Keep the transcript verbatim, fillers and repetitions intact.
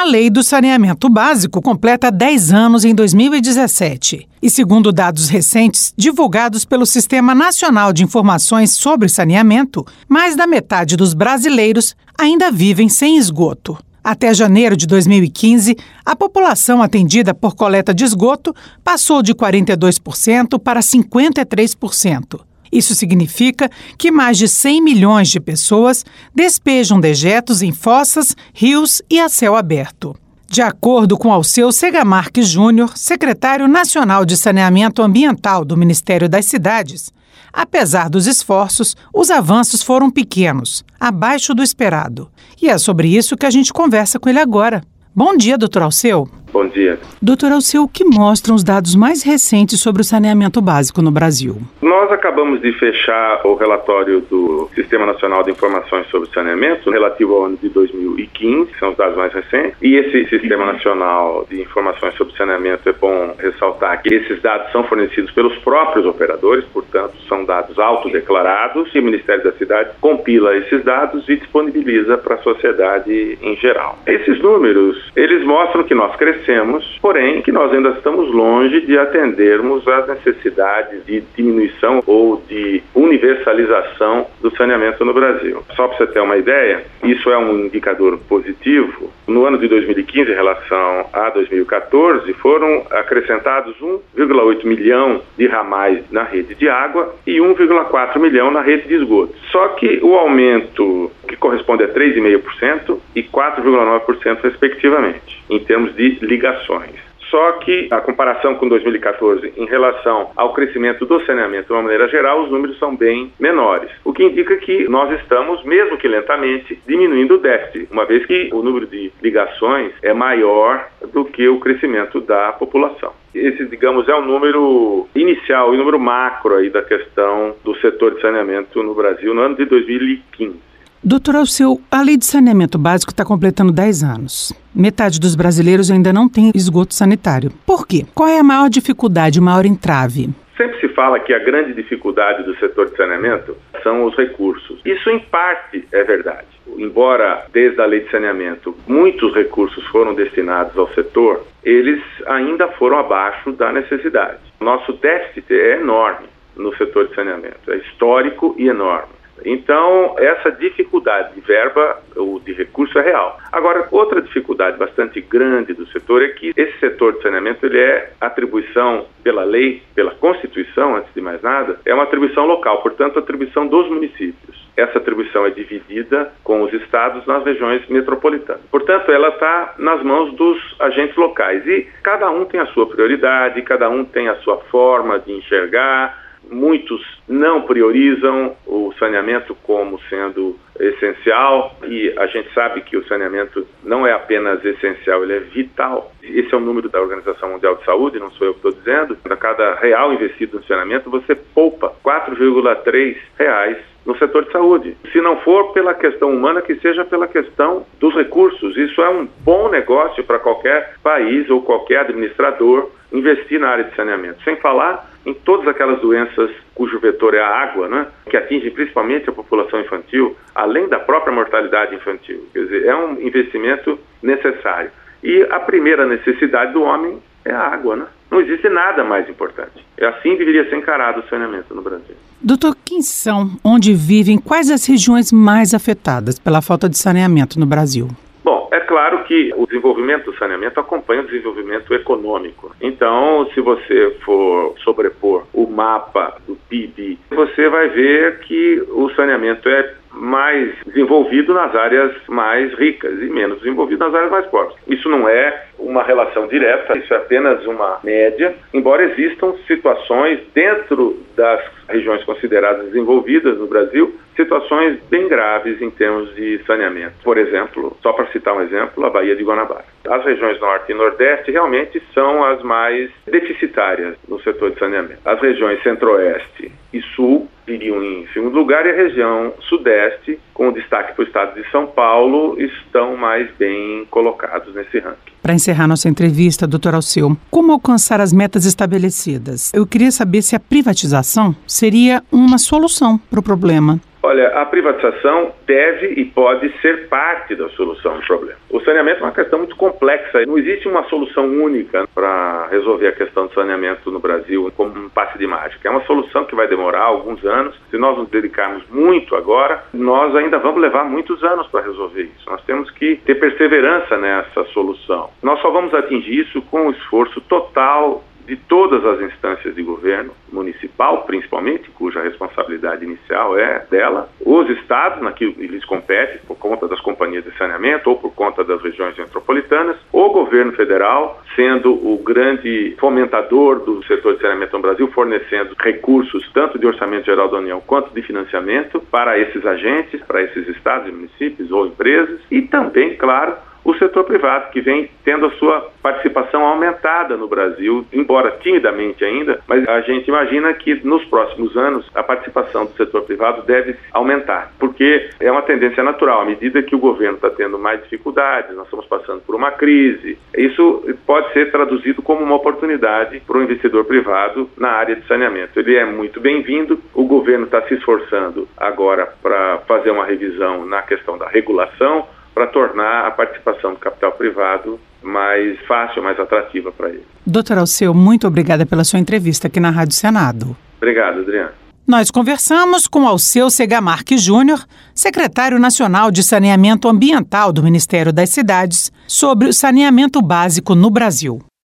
A Lei do Saneamento Básico completa dez anos em dois mil e dezessete. E segundo dados recentes divulgados pelo Sistema Nacional de Informações sobre Saneamento, mais da metade dos brasileiros ainda vivem sem esgoto. Até janeiro de dois mil e quinze, a população atendida por coleta de esgoto passou de quarenta e dois por cento para cinquenta e três por cento. Isso significa que mais de cem milhões de pessoas despejam dejetos em fossas, rios e a céu aberto. De acordo com Alceu Segamarque Júnior, secretário nacional de Saneamento Ambiental do Ministério das Cidades, apesar dos esforços, os avanços foram pequenos, abaixo do esperado. E é sobre isso que a gente conversa com ele agora. Bom dia, doutor Alceu. Bom dia. Doutor Alceu, o que mostram os dados mais recentes sobre o saneamento básico no Brasil? Nós acabamos de fechar o relatório do Sistema Nacional de Informações sobre Saneamento relativo ao ano de dois mil e quinze, que são os dados mais recentes. E esse Sistema Nacional de Informações sobre Saneamento, é bom ressaltar que esses dados são fornecidos pelos próprios operadores, portanto, são dados autodeclarados, e o Ministério da Cidade compila esses dados e disponibiliza para a sociedade em geral. Esses números, eles mostram que nós crescemos, porém que nós ainda estamos longe de atendermos às necessidades de diminuição ou de universalização do saneamento no Brasil. Só para você ter uma ideia, isso é um indicador positivo. No ano de dois mil e quinze, em relação a dois mil e quatorze, foram acrescentados um vírgula oito milhão de ramais na rede de água e um vírgula quatro milhão na rede de esgoto. Só que o aumento, que corresponde a três vírgula cinco por cento e quatro vírgula nove por cento respectivamente, em termos de ligações. Só que a comparação com dois mil e quatorze em relação ao crescimento do saneamento de uma maneira geral, os números são bem menores. O que indica que nós estamos, mesmo que lentamente, diminuindo o déficit, uma vez que o número de ligações é maior do que o crescimento da população. Esse, digamos, é o número inicial e número macro aí da questão do setor de saneamento no Brasil no ano de dois mil e quinze. Doutor Alceu, a Lei de Saneamento Básico está completando dez anos. Metade dos brasileiros ainda não tem esgoto sanitário. Por quê? Qual é a maior dificuldade, o maior entrave? Sempre se fala que a grande dificuldade do setor de saneamento são os recursos. Isso, em parte, é verdade. Embora, desde a Lei de Saneamento, muitos recursos foram destinados ao setor, eles ainda foram abaixo da necessidade. Nosso déficit é enorme no setor de saneamento, é histórico e enorme. Então, essa dificuldade de verba ou de recurso é real. Agora, outra dificuldade bastante grande do setor é que esse setor de saneamento, ele é atribuição pela lei, pela Constituição, antes de mais nada, é uma atribuição local, portanto, atribuição dos municípios. Essa atribuição é dividida com os estados nas regiões metropolitanas. Portanto, ela está nas mãos dos agentes locais e cada um tem a sua prioridade, cada um tem a sua forma de enxergar. Muitos não priorizam o saneamento como sendo essencial e a gente sabe que o saneamento não é apenas essencial, ele é vital. Esse é o número da Organização Mundial de Saúde, não sou eu que estou dizendo. A cada real investido no saneamento, você poupa quatro vírgula três reais no setor de saúde. Se não for pela questão humana, que seja pela questão dos recursos. Isso é um bom negócio para qualquer país ou qualquer administrador investir na área de saneamento. Sem falar em todas aquelas doenças cujo vetor é a água, né, que atingem principalmente a população infantil, além da própria mortalidade infantil. Quer dizer, é um investimento necessário. E a primeira necessidade do homem é a água, né? Não existe nada mais importante. É assim que deveria ser encarado o saneamento no Brasil. Doutor, quem são, onde vivem, quais as regiões mais afetadas pela falta de saneamento no Brasil? Bom, é claro que o desenvolvimento do saneamento acompanha o desenvolvimento econômico. Então, se você for sobrepor o mapa do P I B, você vai ver que o saneamento é mais desenvolvido nas áreas mais ricas e menos desenvolvido nas áreas mais pobres. Isso não é uma relação direta, isso é apenas uma média, embora existam situações dentro das regiões consideradas desenvolvidas no Brasil, situações bem graves em termos de saneamento. Por exemplo, só para citar um exemplo, a Baía de Guanabara. As regiões Norte e Nordeste realmente são as mais deficitárias no setor de saneamento. As regiões Centro-Oeste e Sul viriam em segundo lugar e a região Sudeste, com destaque para o estado de São Paulo, estão mais bem colocados nesse ranking. Para encerrar nossa entrevista, doutor Alceu, como alcançar as metas estabelecidas? Eu queria saber se a privatização seria uma solução para o problema. Olha, a privatização deve e pode ser parte da solução do problema. O saneamento é uma questão muito complexa. Não existe uma solução única para resolver a questão do saneamento no Brasil como um passe de mágica. É uma solução que vai demorar alguns anos. Se nós nos dedicarmos muito agora, nós ainda vamos levar muitos anos para resolver isso. Nós temos que ter perseverança nessa solução. Nós só vamos atingir isso com o esforço total de todas as instâncias de governo, municipal principalmente, cuja responsabilidade inicial é dela, os estados, na que eles competem por conta das companhias de saneamento ou por conta das regiões metropolitanas, o governo federal, sendo o grande fomentador do setor de saneamento no Brasil, fornecendo recursos tanto de orçamento geral da União quanto de financiamento para esses agentes, para esses estados e municípios ou empresas, e também, claro, o setor privado, que vem tendo a sua participação aumentada no Brasil, embora timidamente ainda, mas a gente imagina que nos próximos anos a participação do setor privado deve aumentar, porque é uma tendência natural. À medida que o governo está tendo mais dificuldades, nós estamos passando por uma crise, isso pode ser traduzido como uma oportunidade para o investidor privado na área de saneamento. Ele é muito bem-vindo, o governo está se esforçando agora para fazer uma revisão na questão da regulação, para tornar a participação do capital privado mais fácil, mais atrativa para ele. Doutor Alceu, muito obrigada pela sua entrevista aqui na Rádio Senado. Obrigado, Adriana. Nós conversamos com Alceu Segamarque Júnior, secretário nacional de Saneamento Ambiental do Ministério das Cidades, sobre o saneamento básico no Brasil.